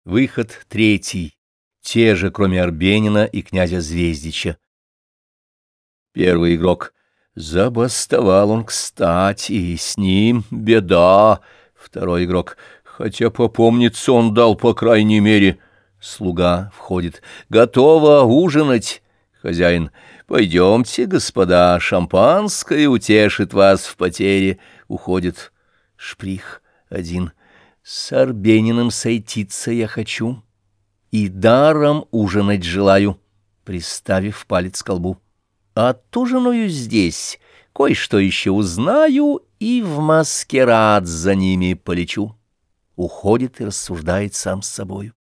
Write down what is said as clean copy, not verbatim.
Выход третий. Те же, кроме Арбенина и князя Звездича. Первый игрок. Забастовал он кстати, и с ним беда. Второй игрок. Хотя попомнится, он дал по крайней мере. Слуга входит. Готово ужинать. Хозяин. Пойдемте, господа, шампанское утешит вас в потере. Уходит. Шприх один. С Арбениным сойтиться я хочу, и даром ужинать желаю, приставив палец к колбу. Отужинаю здесь, кое-что еще узнаю, и в маскарад за ними полечу. Уходит и рассуждает сам с собою.